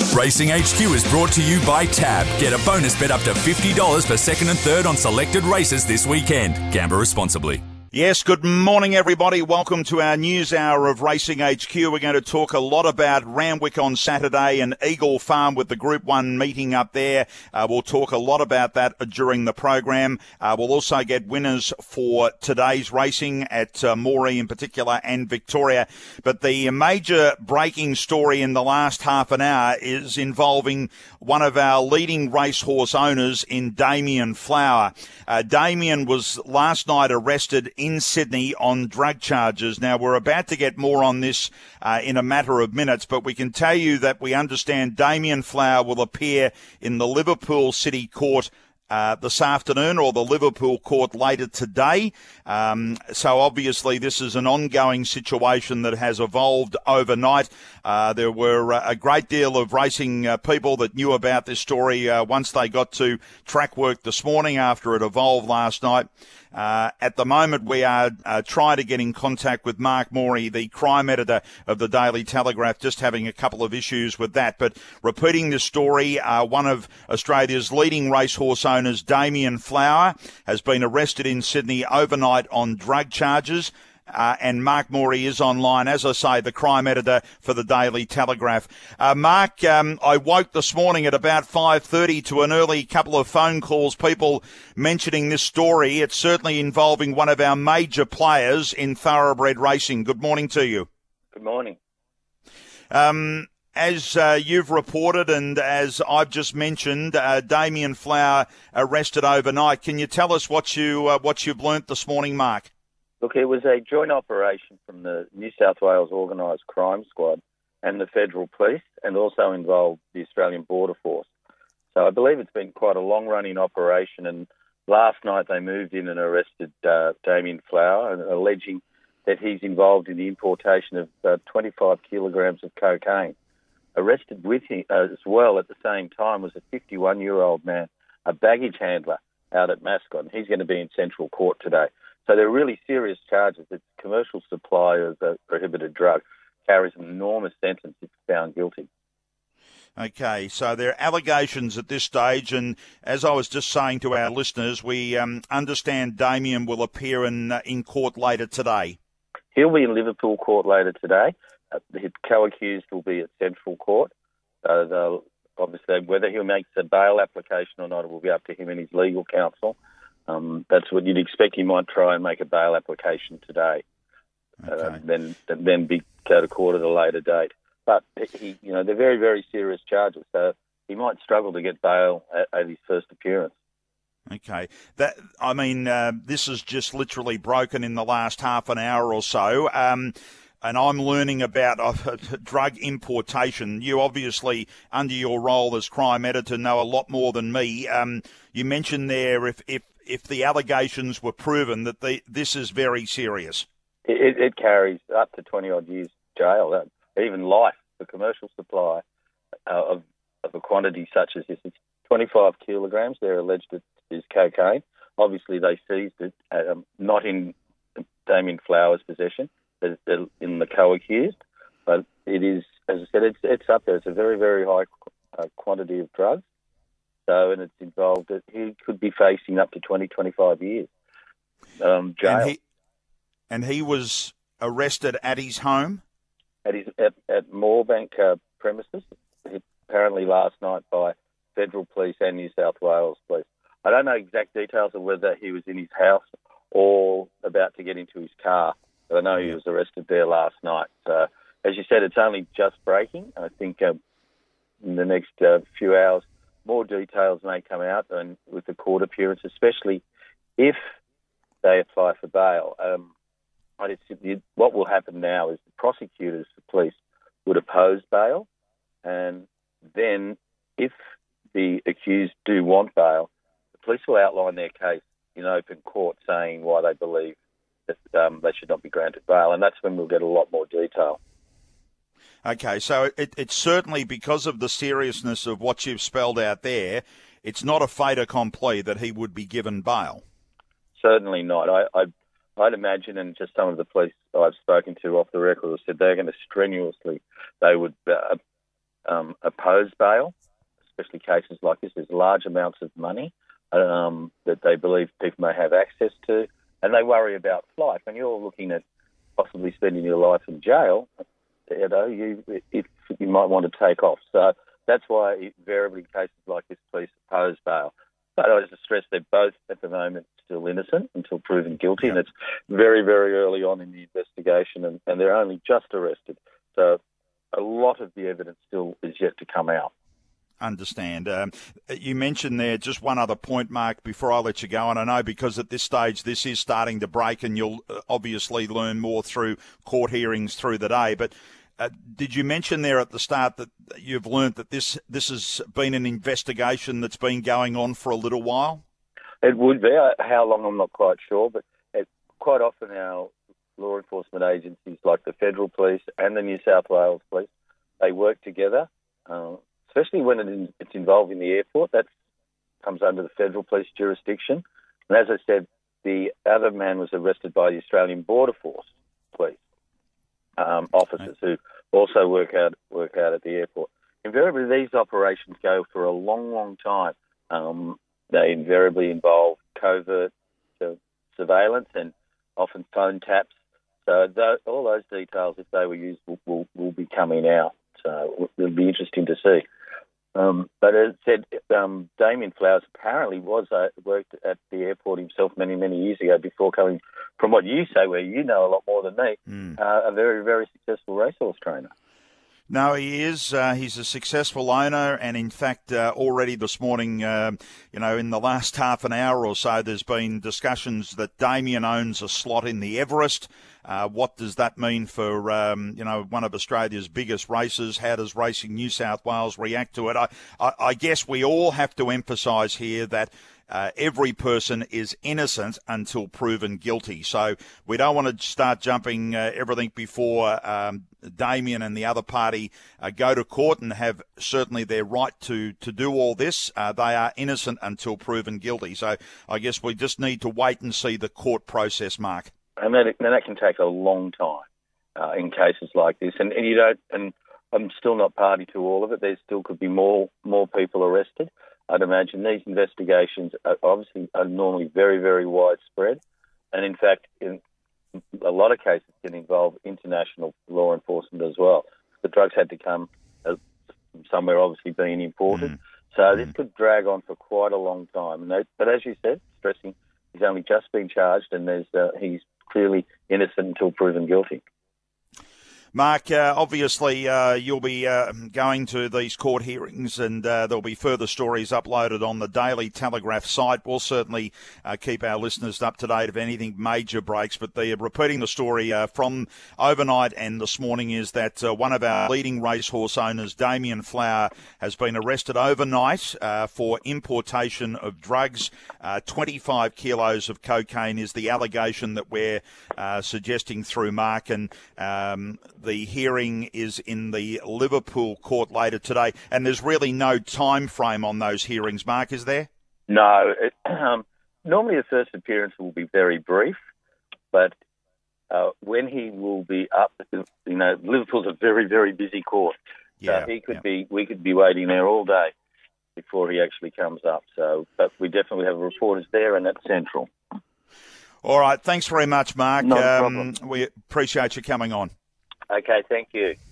Racing HQ is brought to you by Tab. Get a bonus bet up to $50 for second and third on selected races this weekend. Gamble responsibly. Yes, good morning, everybody. Welcome to our news hour of Racing HQ. We're going to talk a lot about Randwick on Saturday and Eagle Farm with the Group 1 meeting up there. We'll talk a lot about that during the program. We'll also get winners for today's racing at Moree in particular and Victoria. But the major breaking story in the last half an hour is involving one of our leading racehorse owners in Damien Flower. Damien was last night arrested in Sydney on drug charges. Now, we're about to get more on this in a matter of minutes, but we can tell you that we understand Damien Flower will appear in the Liverpool City Court this afternoon, or the Liverpool court later today. So obviously this is an ongoing situation that has evolved overnight. There were a great deal of racing people that knew about this story once they got to track work this morning after it evolved last night. At the moment, we are trying to get in contact with Mark Moree, the crime editor of the Daily Telegraph, just having a couple of issues with that. But repeating this story, one of Australia's leading racehorse owners, Damien Flower, has been arrested in Sydney overnight on drug charges. And Mark Moree is online, as I say, the crime editor for the Daily Telegraph. Mark, I woke this morning at about 5:30 to an early couple of phone calls, people mentioning this story. It's certainly involving one of our major players in thoroughbred racing. Good morning to you. Good morning. As you've reported and as I've just mentioned, Damien Flower arrested overnight. Can you tell us what you've learnt this morning, Mark? Look, it was a joint operation from the New South Wales Organised Crime Squad and the Federal Police, and also involved the Australian Border Force. So I believe it's been quite a long-running operation, and last night they moved in and arrested Damien Flower, alleging that he's involved in the importation of 25 kilograms of cocaine. Arrested with him as well at the same time was a 51-year-old man, a baggage handler out at Mascot, and he's going to be in Central Court today. So they're really serious charges. It's commercial supply of a prohibited drug carries an enormous sentence if found guilty. Okay, so there are allegations at this stage, and as I was just saying to our listeners, we understand Damien will appear in court later today. He'll be in Liverpool Court later today. The co-accused will be at Central Court. They'll obviously, whether he makes a bail application or not, it will be up to him and his legal counsel. That's what you'd expect. He might try and make a bail application today, okay. Then go to court at a later date. But they're very, very serious charges, so he might struggle to get bail at his first appearance. Okay, this is just literally broken in the last half an hour or so. And I'm learning about drug importation. You obviously, under your role as crime editor, know a lot more than me. You mentioned there if the allegations were proven that this is very serious. It carries up to 20-odd years jail, even life, for commercial supply of a quantity such as this. It's 25 kilograms. They're alleged it is cocaine. Obviously, they seized it, not in Damien Flower's possession, in the co-accused, but it is, as I said, it's up there. It's a very, very high quantity of drugs. So, and it's involved that he could be facing up to 20-25 years jail. And he was arrested at his home? At Moorebank premises, apparently last night by Federal Police and New South Wales Police. I don't know exact details of whether he was in his house or about to get into his car, but I know he was arrested there last night. As you said, it's only just breaking. I think in the next few hours, more details may come out and with the court appearance, especially if they apply for bail. What will happen now is the prosecutors, the police, would oppose bail, and then if the accused do want bail, the police will outline their case in open court, saying why they believe that they should not be granted bail, and that's when we'll get a lot more detail. Okay, so it's certainly because of the seriousness of what you've spelled out there, it's not a fait accompli that he would be given bail. Certainly not. I'd imagine, and just some of the police I've spoken to off the record have said they're going to strenuously, they would oppose bail, especially cases like this. There's large amounts of money that they believe people may have access to, and they worry about flight. When you're looking at possibly spending your life in jail, you might want to take off. So that's why invariably cases like this, police oppose bail. But I just stress they're both at the moment still innocent until proven guilty, and it's very, very early on in the investigation, and they're only just arrested. So a lot of the evidence still is yet to come out. Understand. You mentioned there just one other point, Mark, before I let you go, and I know because at this stage this is starting to break and you'll obviously learn more through court hearings through the day, but did you mention there at the start that you've learnt that this has been an investigation that's been going on for a little while? It would be. How long, I'm not quite sure, but quite often our law enforcement agencies like the Federal Police and the New South Wales Police, they work together, especially when it's involving the airport. That comes under the Federal Police jurisdiction. And as I said, the other man was arrested by the Australian Border Force Police officers who also work out at the airport. Invariably, these operations go for a long, long time. They invariably involve covert surveillance and often phone taps. So all those details, if they were used, will be coming out. So it'll be interesting to see. But as I said, Damien Flowers apparently worked at the airport himself many, many years ago before coming, from what you say, where you know a lot more than me, a very, very successful racehorse trainer. No, he is. He's a successful owner, and in fact, already this morning, in the last half an hour or so, there's been discussions that Damien owns a slot in the Everest. What does that mean for, one of Australia's biggest races? How does Racing New South Wales react to it? I guess we all have to emphasise here that every person is innocent until proven guilty. So we don't want to start jumping everything before Damien and the other party go to court and have certainly their right to do all this. They are innocent until proven guilty. So I guess we just need to wait and see the court process, Mark. And that can take a long time in cases like this. And you don't. And I'm still not party to all of it. There still could be more people arrested. I'd imagine these investigations are normally very, very widespread, and in fact, in a lot of cases, can involve international law enforcement as well. The drugs had to come from somewhere, obviously being imported, so this could drag on for quite a long time. But as you said, stressing he's only just been charged, and he's clearly innocent until proven guilty. Mark, obviously you'll be going to these court hearings, and there'll be further stories uploaded on the Daily Telegraph site. We'll certainly keep our listeners up to date if anything major breaks, but repeating the story from overnight and this morning is that one of our leading racehorse owners, Damien Flower, has been arrested overnight for importation of drugs. 25 kilos of cocaine is the allegation that we're suggesting through Mark, and the hearing is in the Liverpool court later today, and there's really no time frame on those hearings, Mark, is there? No. Normally the first appearance will be very brief, but when he will be up, Liverpool's a very, very busy court. So we could be waiting there all day before he actually comes up. So, but we definitely have reporters there, and that's central. All right. Thanks very much, Mark. No problem. We appreciate you coming on. Okay, thank you.